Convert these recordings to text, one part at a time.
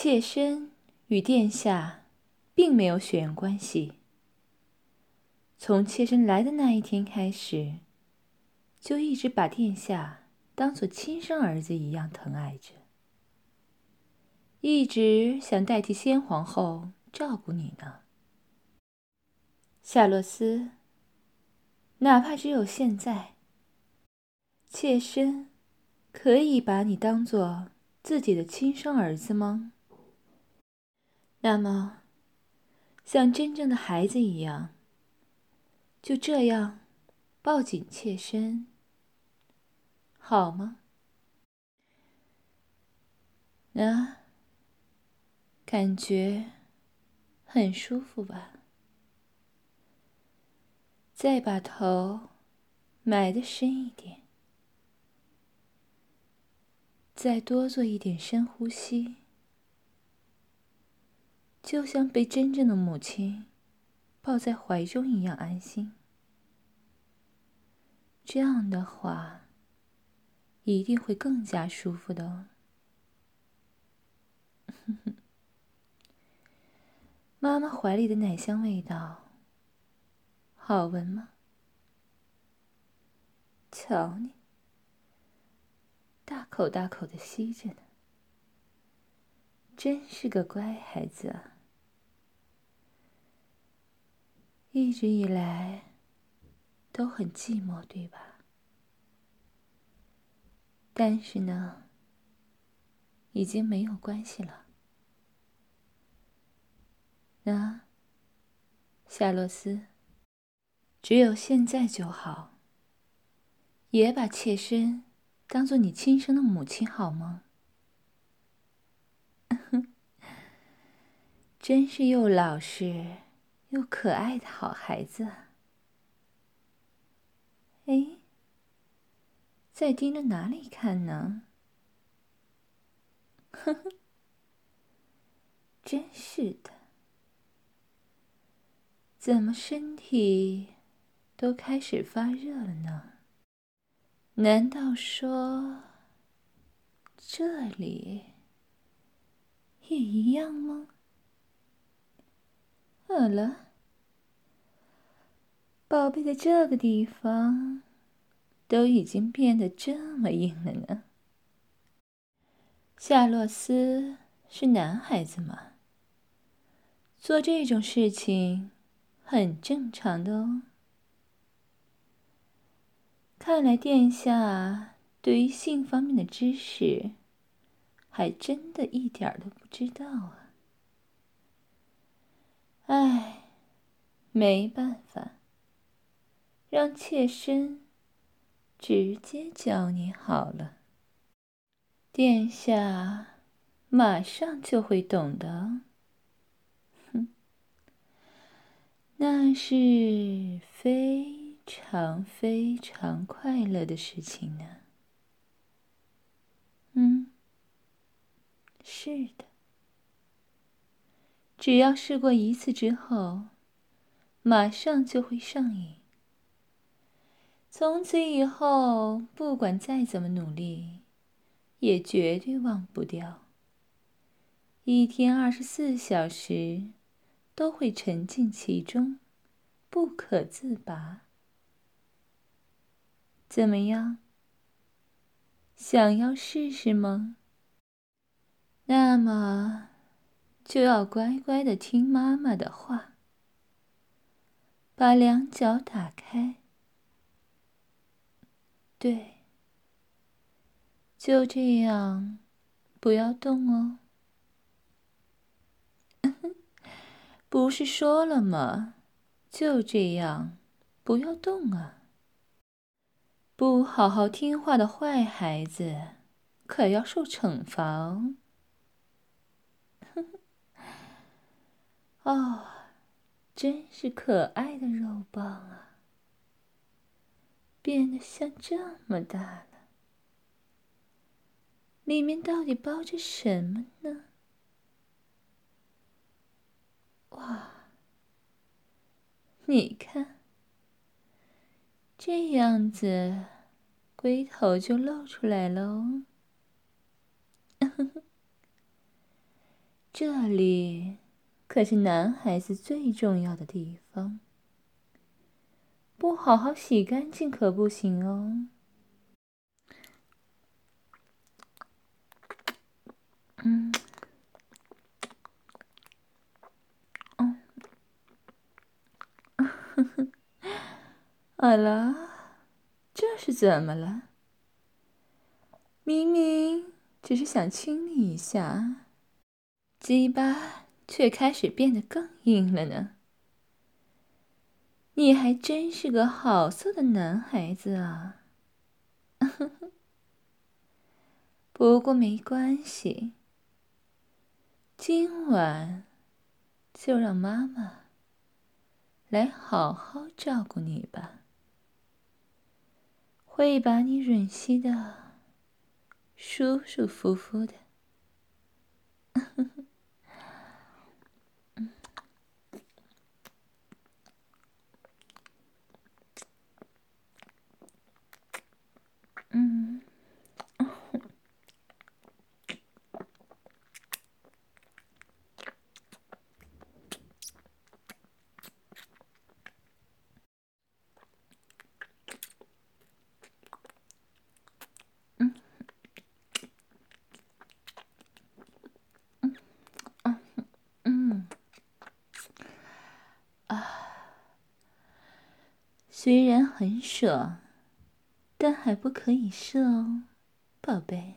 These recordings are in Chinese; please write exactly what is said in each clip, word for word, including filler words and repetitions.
妾身与殿下并没有血缘关系，从妾身来的那一天开始，就一直把殿下当作亲生儿子一样疼爱着，一直想代替先皇后照顾你呢。夏洛斯，哪怕只有现在，妾身可以把你当作自己的亲生儿子吗？那么，像真正的孩子一样，就这样抱紧妾身，好吗？啊，感觉很舒服吧？再把头埋得深一点，再多做一点深呼吸，就像被真正的母亲抱在怀中一样安心。这样的话，一定会更加舒服的哦。妈妈怀里的奶香味道，好闻吗？瞧你，大口大口的吸着呢，真是个乖孩子啊。一直以来都很寂寞，对吧？但是呢，已经没有关系了。那，夏洛斯，只有现在就好，也把妾身当做你亲生的母亲，好吗？真是又老实又可爱的好孩子啊。哎，在盯着哪里看呢？呵呵，真是的，怎么身体都开始发热了呢？难道说这里也一样吗？好了，宝贝的这个地方都已经变得这么硬了呢。夏洛斯是男孩子嘛，做这种事情很正常的哦。看来殿下对于性方面的知识还真的一点儿都不知道啊。唉，没办法，让妾身直接教你好了。殿下马上就会懂的。哼，那是非常非常快乐的事情呢。嗯，是的。只要试过一次之后，马上就会上瘾。从此以后，不管再怎么努力，也绝对忘不掉。一天二十四小时都会沉浸其中，不可自拔。怎么样？想要试试吗？那么就要乖乖的听妈妈的话，把两脚打开。对，就这样，不要动哦。不是说了吗？就这样，不要动啊！不好好听话的坏孩子，可要受惩罚哦。哦，真是可爱的肉棒啊！变得像这么大了，里面到底包着什么呢？哇，你看，这样子，龟头就露出来了哦。 这里可是男孩子最重要的地方，不好好洗干净可不行哦。嗯，哦，呵呵，好了，这是怎么了？明明只是想亲你一下，鸡巴却开始变得更硬了呢。你还真是个好色的男孩子啊！不过没关系，今晚就让妈妈来好好照顾你吧，会把你吮吸的舒舒服服的。嗯，嗯，嗯，嗯，啊，虽然很爽，但还不可以射哦，宝贝。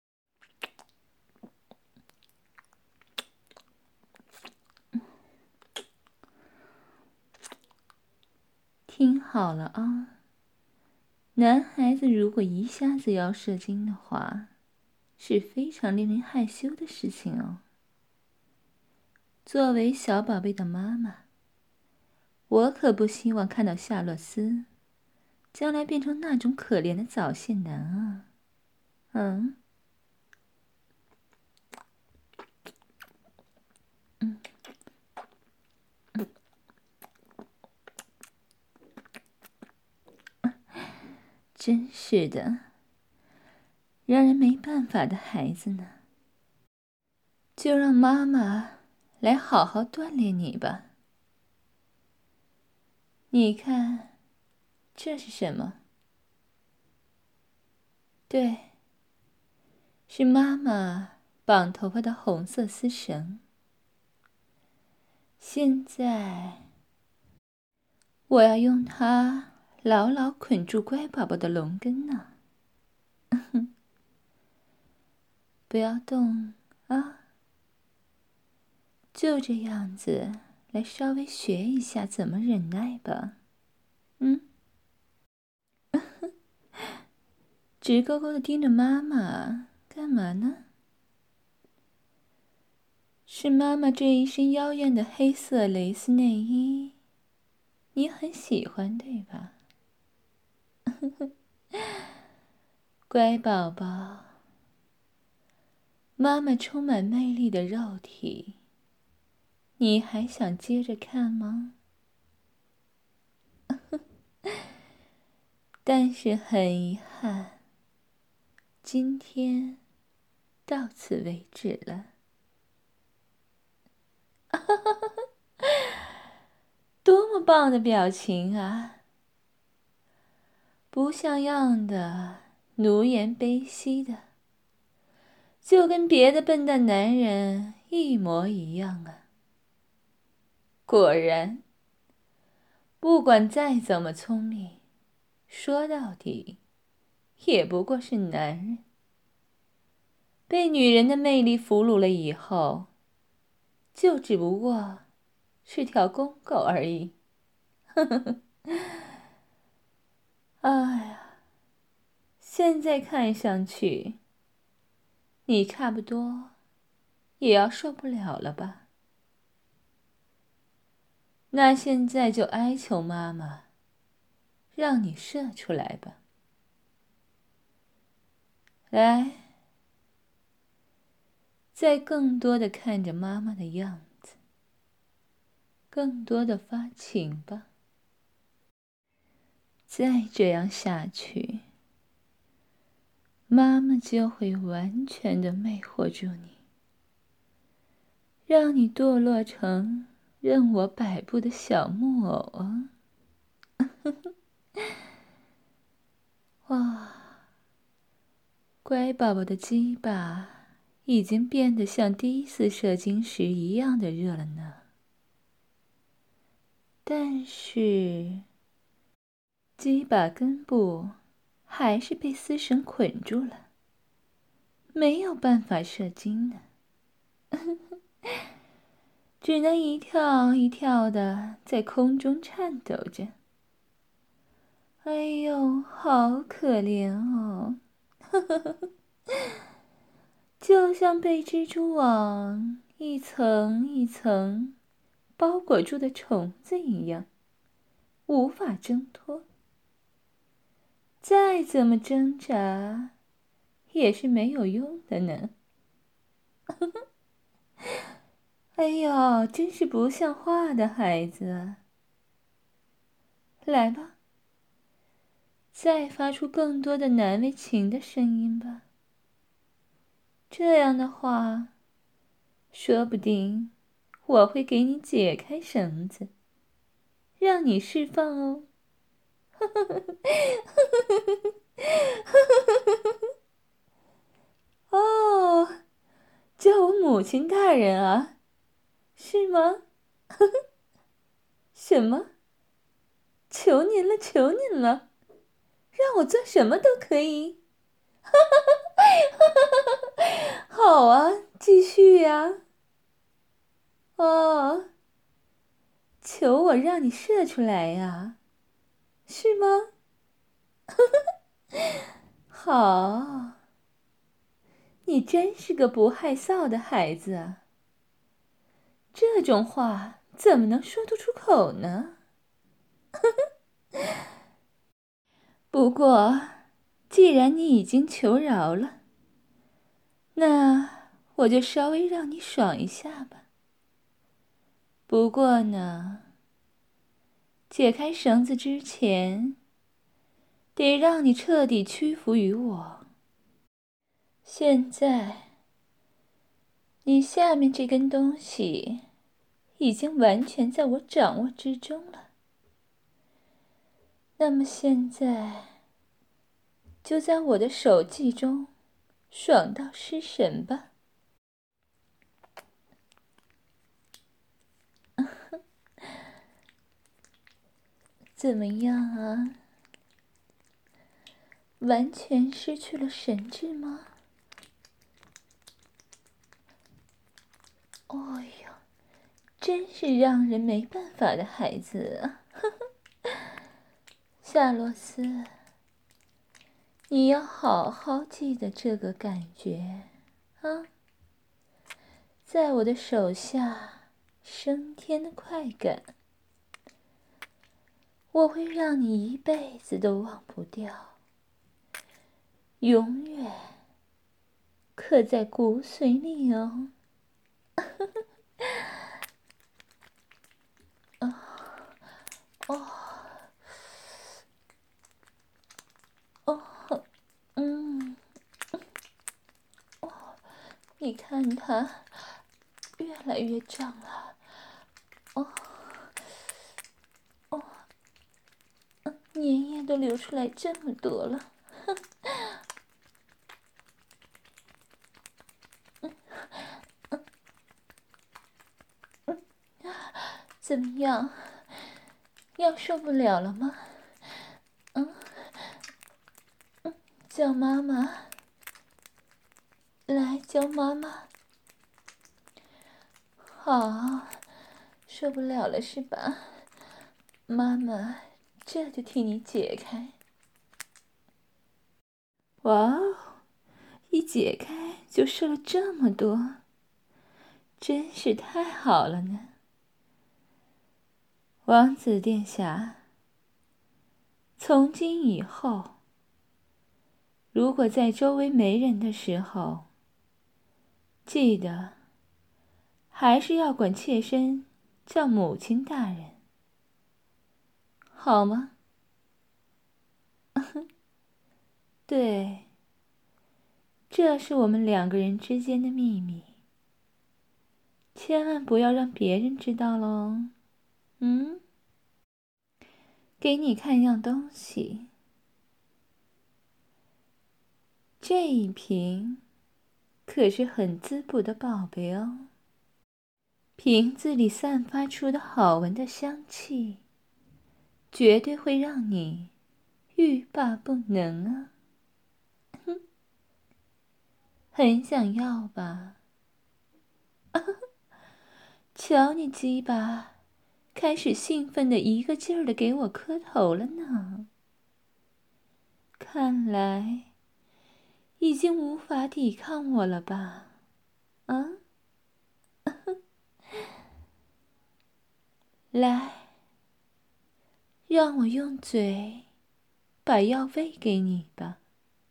听好了啊，男孩子如果一下子要射精的话，是非常令人害羞的事情哦。作为小宝贝的妈妈，我可不希望看到夏洛斯将来变成那种可怜的早泄男啊！嗯，嗯，真是的，让人没办法的孩子呢。就让妈妈来好好锻炼你吧。你看，这是什么？对，是妈妈绑头发的红色丝绳。现在，我要用它牢牢捆住乖宝宝的龙根呢。不要动啊！就这样子，来稍微学一下怎么忍耐吧。嗯，直勾勾的盯着妈妈，干嘛呢？是妈妈这一身妖艳的黑色蕾丝内衣，你很喜欢对吧？乖宝宝，妈妈充满魅力的肉体，你还想接着看吗？但是很遗憾，今天到此为止了。多么棒的表情啊！不像样的，奴颜卑膝的，就跟别的笨蛋男人一模一样啊！果然，不管再怎么聪明，说到底，也不过是男人。被女人的魅力俘虏了以后，就只不过是条公狗而已。呵呵呵。哎呀，现在看上去，你差不多也要受不了了吧？那现在就哀求妈妈，让你射出来吧。来，再更多的看着妈妈的样子，更多的发情吧。再这样下去，妈妈就会完全的魅惑住你， 让你堕落成任我摆布的小木偶啊！哇，乖宝宝的鸡巴已经变得像第一次射精时一样的热了呢。但是，鸡巴根部还是被丝绳捆住了，没有办法射精呢，只能一跳一跳的在空中颤抖着。哎呦，好可怜哦！就像被蜘蛛网一层一层包裹住的虫子一样，无法挣脱。再怎么挣扎，也是没有用的呢。哎呦，真是不像话的孩子！来吧，再发出更多的难为情的声音吧。这样的话，说不定我会给你解开绳子，让你释放哦。哦，叫我母亲大人啊，是吗？什么？求您了，求您了，让我做什么都可以。好啊，继续呀。哦，求我让你射出来呀，是吗？好，你真是个不害臊的孩子啊！这种话怎么能说得出口呢？不过，既然你已经求饶了，那我就稍微让你爽一下吧。不过呢，解开绳子之前，得让你彻底屈服于我。现在，你下面这根东西已经完全在我掌握之中了。那么现在，就在我的手技中爽到失神吧。怎么样啊？完全失去了神智吗？哎呦，真是让人没办法的孩子啊！夏洛斯，你要好好记得这个感觉啊，在我的手下升天的快感，我会让你一辈子都忘不掉，永远刻在骨髓里哦。哦，哦，嗯，哦，你看它越来越胀了。哦，哦，粘液都流出来这么多了。怎么样？要受不了了吗？嗯嗯，叫妈妈，来叫妈妈。好，受不了了是吧？妈妈这就替你解开。哇哦，一解开就射了这么多，真是太好了呢。王子殿下，从今以后，如果在周围没人的时候，记得还是要管妾身叫母亲大人，好吗？对，这是我们两个人之间的秘密。 千万不要让别人知道喽。嗯，给你看样东西，这一瓶可是很滋补的宝贝哦。瓶子里散发出的好闻的香气，绝对会让你欲罢不能啊！哼，很想要吧？瞧你鸡巴，开始兴奋的一个劲儿的给我磕头了呢。看来已经无法抵抗我了吧？啊？来，让我用嘴把药喂给你吧，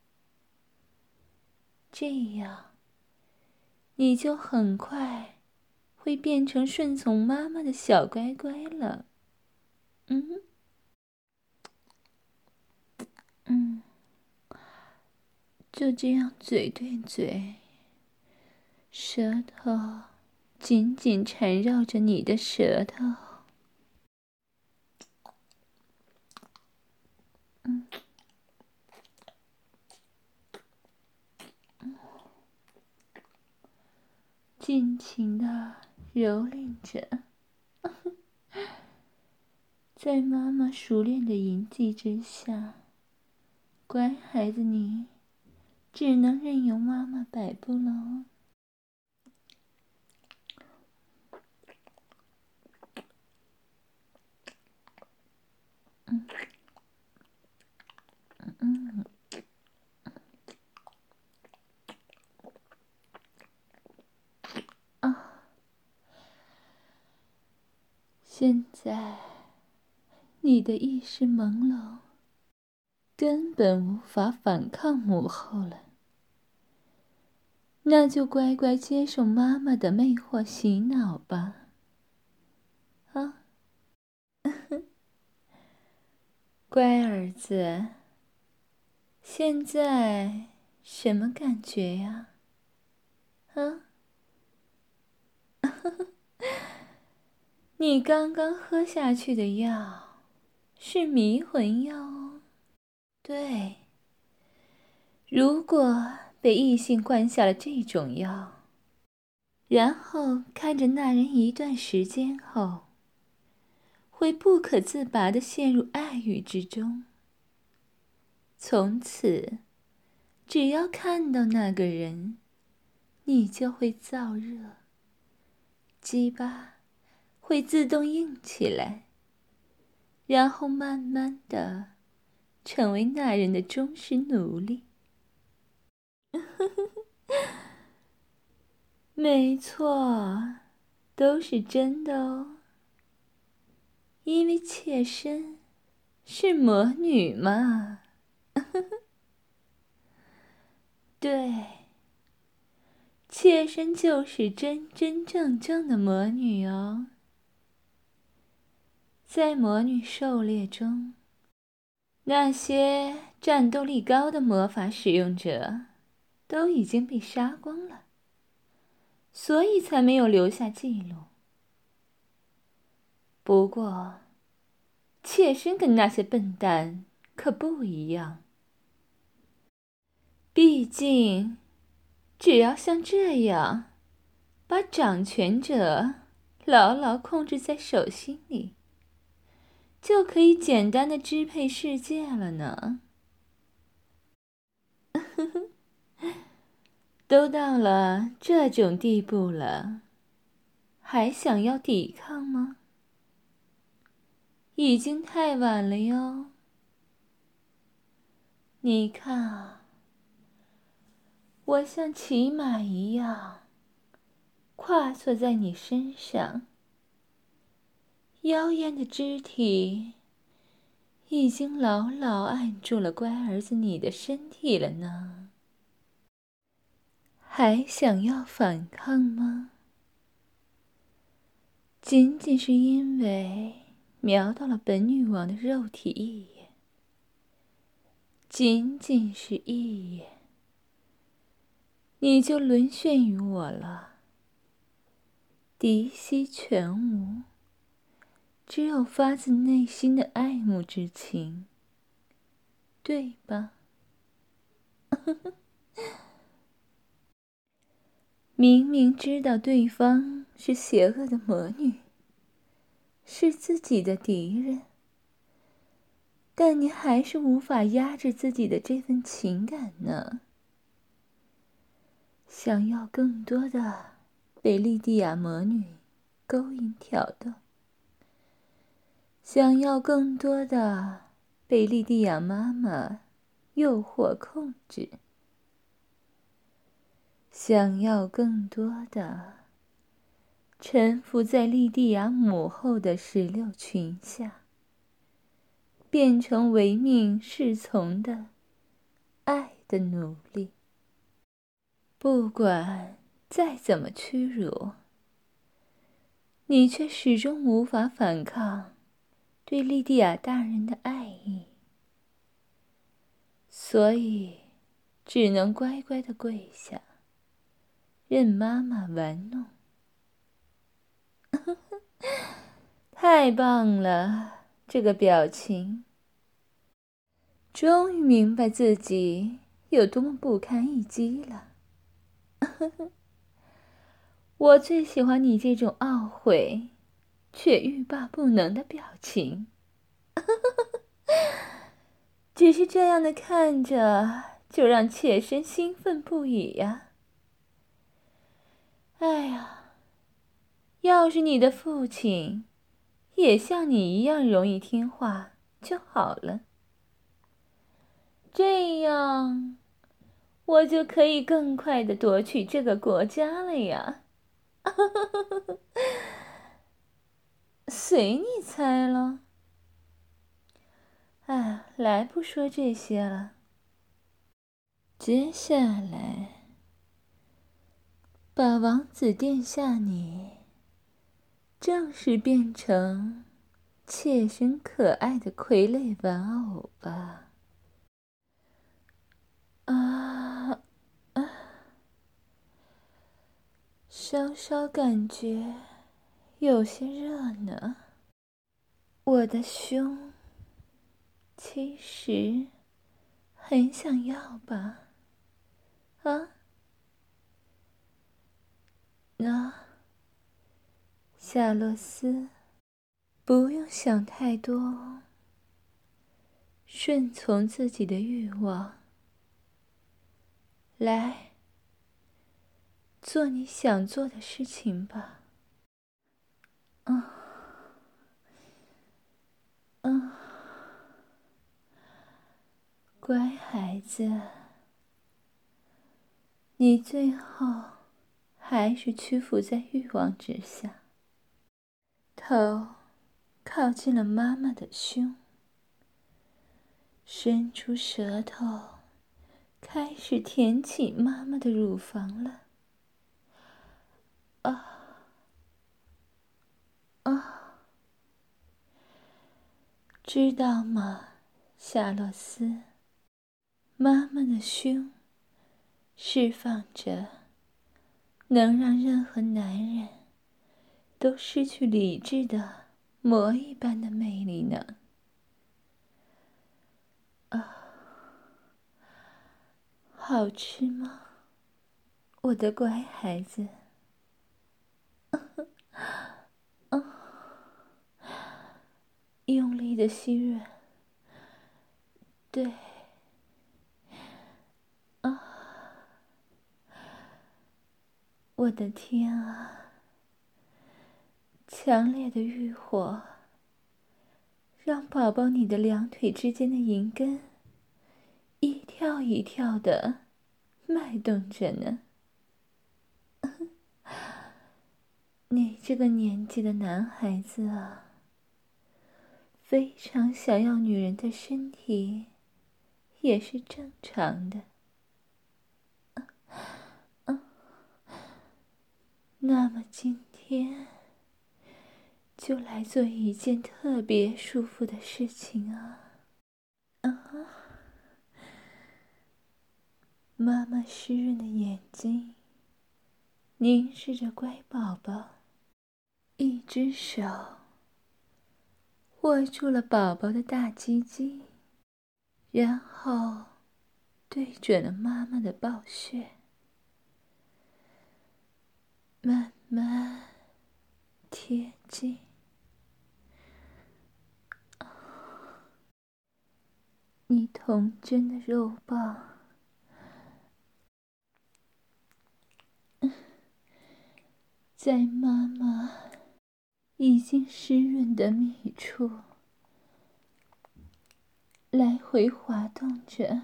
这样你就很快会变成顺从妈妈的小乖乖了。嗯嗯，就这样嘴对嘴，舌头紧紧缠绕着你的舌头。嗯。尽情地蹂躏着，在妈妈熟练的淫技之下，乖孩子你只能任由妈妈摆布了。嗯嗯啊！现在你的意识朦胧，根本无法反抗母后了，那就乖乖接受妈妈的魅惑洗脑吧。啊，乖儿子，现在什么感觉呀？啊？你刚刚喝下去的药是迷魂药哦。对，如果被异性灌下了这种药，然后看着那人一段时间后，会不可自拔地陷入爱欲之中。从此，只要看到那个人，你就会燥热，鸡巴会自动硬起来，然后慢慢的成为那人的忠实奴隶。没错，都是真的哦。因为妾身是魔女嘛。对，妾身就是真真正正的魔女哦。在魔女狩猎中，那些战斗力高的魔法使用者都已经被杀光了，所以才没有留下记录。不过，妾身跟那些笨蛋可不一样。毕竟，只要像这样，把掌权者牢牢控制在手心里，就可以简单的支配世界了呢。都到了这种地步了，还想要抵抗吗？已经太晚了哟。你看啊，我像骑马一样跨坐在你身上，妖艳的肢体已经牢牢按住了乖儿子你的身体了呢。还想要反抗吗？仅仅是因为瞄到了本女王的肉体一眼，仅仅是一眼，你就沦陷于我了。 嫡系全无，只有发自内心的爱慕之情，对吧？明明知道对方是邪恶的魔女，是自己的敌人，但你还是无法压制自己的这份情感呢。想要更多的被莉蒂亚魔女勾引挑逗，想要更多的被莉蒂亚妈妈诱惑控制，想要更多的臣服在莉蒂亚母后的石榴裙下，变成唯命是从的爱的奴隶。不管再怎么屈辱，你却始终无法反抗对莉蒂亚大人的爱意，所以只能乖乖地跪下，任妈妈玩弄。太棒了，这个表情。终于明白自己有多么不堪一击了。我最喜欢你这种懊悔却欲罢不能的表情。只是这样的看着，就让妾身兴奋不已呀。哎呀，要是你的父亲也像你一样容易听话就好了，这样我就可以更快地夺取这个国家了呀。随你猜了。哎，来，不说这些了。接下来，把王子殿下你正式变成妾身可爱的傀儡玩偶吧。啊啊！稍稍感觉有些热呢。我的胸其实很想要吧？啊？那夏洛斯，不用想太多，顺从自己的欲望，来做你想做的事情吧。嗯嗯，乖孩子，你最后还是屈服在欲望之下，头靠近了妈妈的胸，伸出舌头，开始舔起妈妈的乳房了。啊啊！知道吗，夏洛斯？妈妈的胸释放着能让任何男人都失去理智的魔一般的魅力呢。啊，好吃吗，我的乖孩子？啊，用力的吸吮，对，啊，我的天啊！强烈的欲火让宝宝你的两腿之间的银根一跳一跳的脉动着呢。你这个年纪的男孩子啊，非常想要女人的身体也是正常的。啊，那么今天就来做一件特别舒服的事情啊。啊，妈妈湿润的眼睛凝视着乖宝宝， 一只手握住了宝宝的大鸡鸡，然后对准了妈妈的抱穴，慢慢贴近。你童真的肉棒在妈妈已经湿润的密处来回滑动着，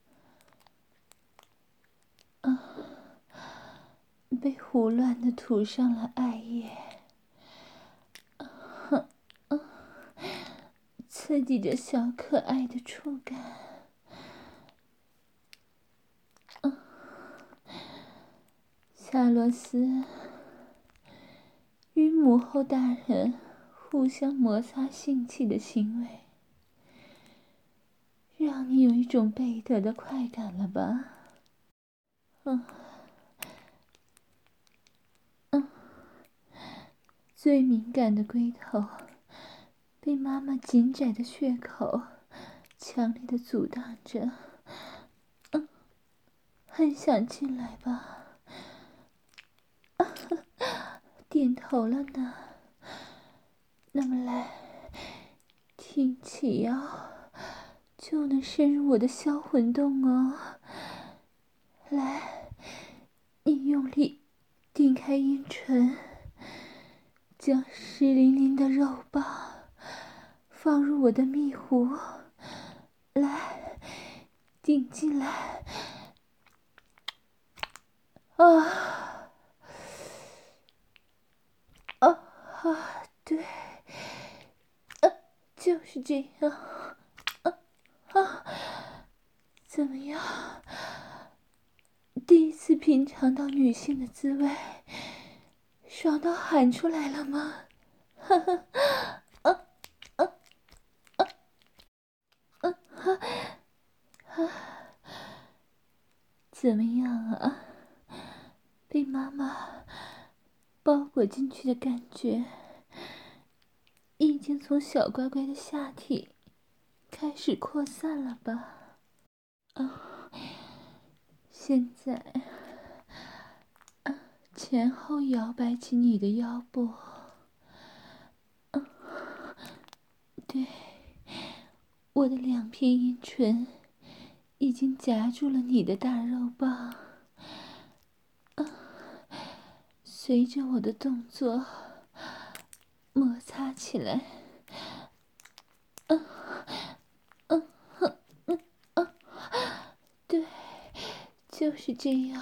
啊，被胡乱的涂上了艾叶，啊啊，刺激着小可爱的触感。啊，夏洛斯与母后大人互相摩擦性器的行为，让你有一种倍得的快感了吧？嗯，嗯，最敏感的龟头被妈妈紧窄的血口强烈的阻挡着，嗯，很想进来吧？点头了呢。那么来，挺起腰，就能深入我的销魂洞哦。来，你用力顶开阴唇，将湿淋淋的肉棒放入我的蜜壶，来，顶进来。啊啊啊！对，啊，就是这样。啊啊！怎么样？第一次品尝到女性的滋味，爽到喊出来了吗？哈哈！啊啊啊啊啊！啊！怎么样啊？被妈妈包裹进去的感觉，已经从小乖乖的下体开始扩散了吧？啊！现在，啊，前后摇摆起你的腰部。啊，对，我的两片阴唇已经夹住了你的大肉棒。啊，随着我的动作摩擦起来。啊啊啊啊！对，就是这样。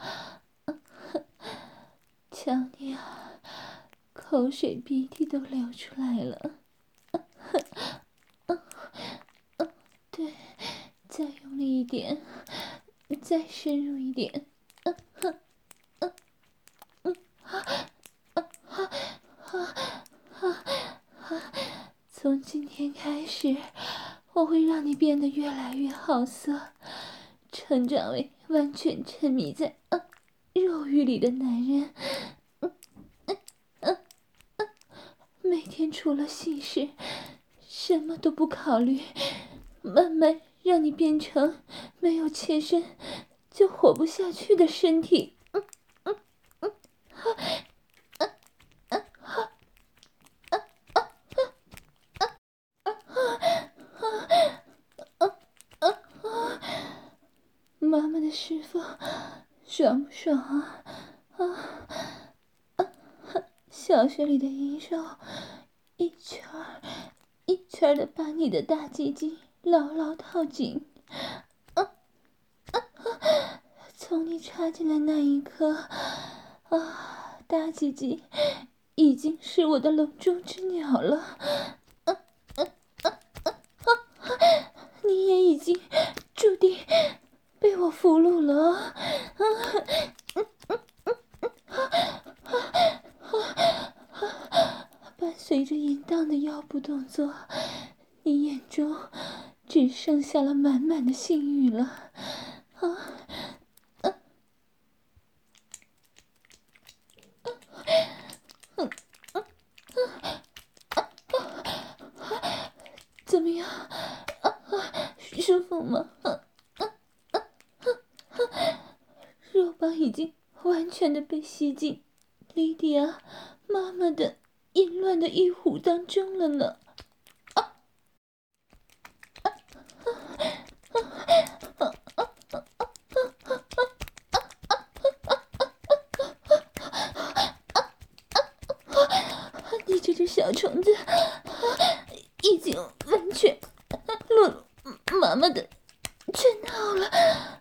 瞧你啊，口水鼻涕都流出来了。对，再用力一点，再深入一点。从今天开始，我会让你变得越来越好色，成长为完全沉迷在啊肉欲里的男人。嗯嗯嗯嗯，每天除了性事，什么都不考虑，慢慢让你变成没有妾身就活不下去的身体。嗯嗯嗯，啊啊啊啊啊啊啊啊啊！妈妈的师傅爽不爽啊？啊啊！小穴里的阴肉一圈儿一圈的把你的大鸡鸡牢牢套紧。啊啊啊！从你插进来那一刻，啊，大鸡鸡已经是我的笼中之鸟了。啊啊啊啊啊！你也已经注定被我俘虏了。啊嗯嗯嗯嗯啊啊啊！伴随着淫荡的腰部动作，你眼中只剩下了满满的性欲了。啊啊啊！嗯嗯道吗？肉棒已经完全的被吸进莉迪亚妈妈的淫乱的玉壶当中了呢。你这只小虫子已经完全落入妈妈的圈套了，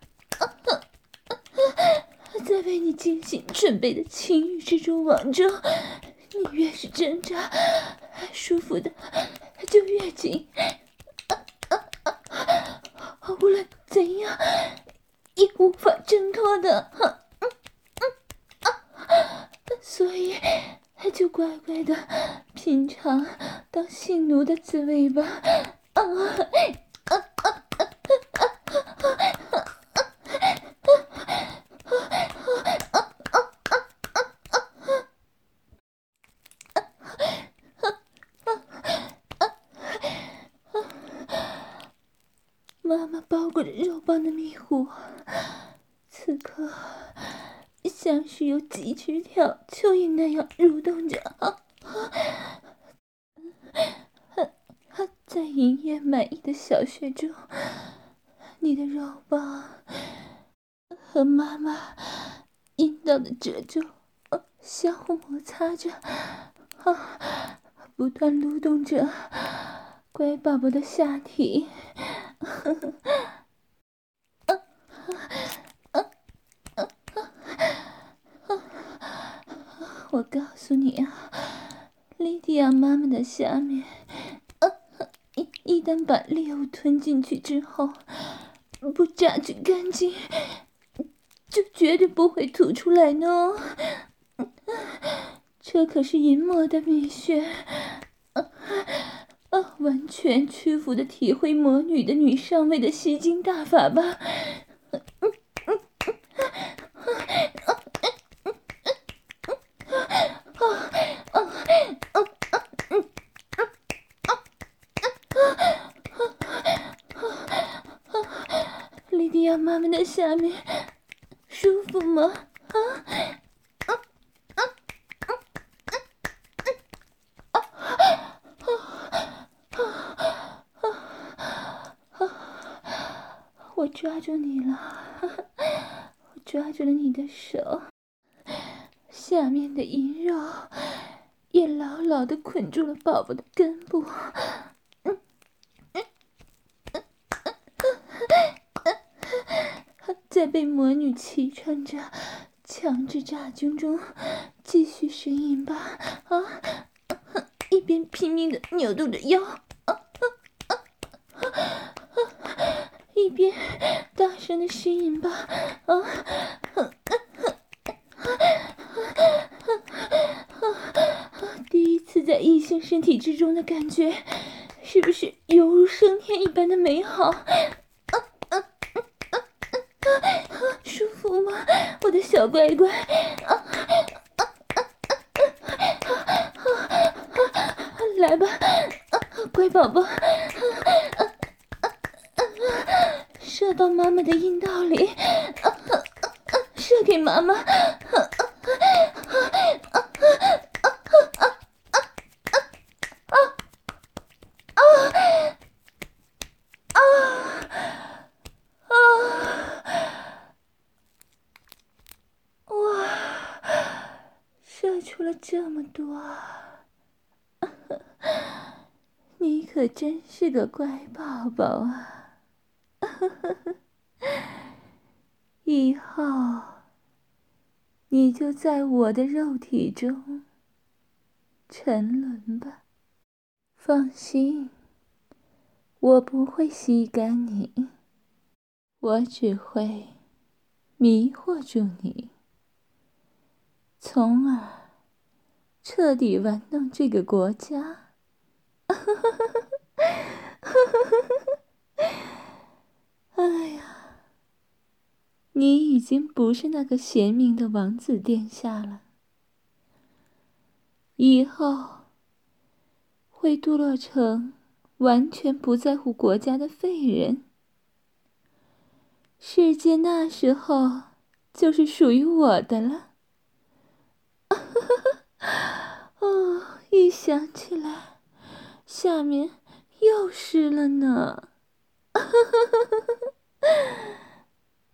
在为你精心准备的情欲蜘蛛网中，你越是挣扎，舒服的就越紧，无论怎样也无法挣脱的，所以就乖乖的品尝当性奴的滋味吧。啊妈妈包裹着肉棒的迷糊，此刻像是有几十条蚯蚓那样蠕动着，啊啊、在营业满意的小穴中，你的肉棒和妈妈阴道的褶皱、啊、相互摩擦着，啊，不断蠕动着乖宝宝的下体。呵呵我告诉你啊，莉迪亚妈妈的下面，啊、一一旦把猎物吞进去之后，不榨取干净，就绝对不会吐出来呢。这可是淫魔的秘穴，啊啊！完全屈服的体会魔女的女上位的吸精大法吧。莉迪亚妈妈的下面舒服吗？啊啊啊啊啊啊！我抓住你了，我抓住了你的手，下面的淫肉也牢牢地捆住了宝宝的根部。在被魔女骑乘着强制炸军中继续呻吟吧，啊！一边拼命的扭动着腰，啊啊啊啊啊、一边大声的呻吟吧，啊！啊啊啊、第一次在异性身体之中的感觉，是不是犹如升天一般的美好？舒服吗，我的小乖乖？啊啊啊啊啊、来吧，啊、乖宝宝，啊啊啊啊、射到妈妈的阴道里，啊啊啊、射给妈妈。啊啊啊射出了这么多，你可真是个乖宝宝啊！以后你就在我的肉体中沉沦吧。放心，我不会吸干你，我只会迷惑住你，从而彻底玩弄这个国家。哎呀，你已经不是那个贤明的王子殿下了，以后会堕落成完全不在乎国家的废人。 世界那时候就是属于我的了。哦，一想起来，下面又湿了呢。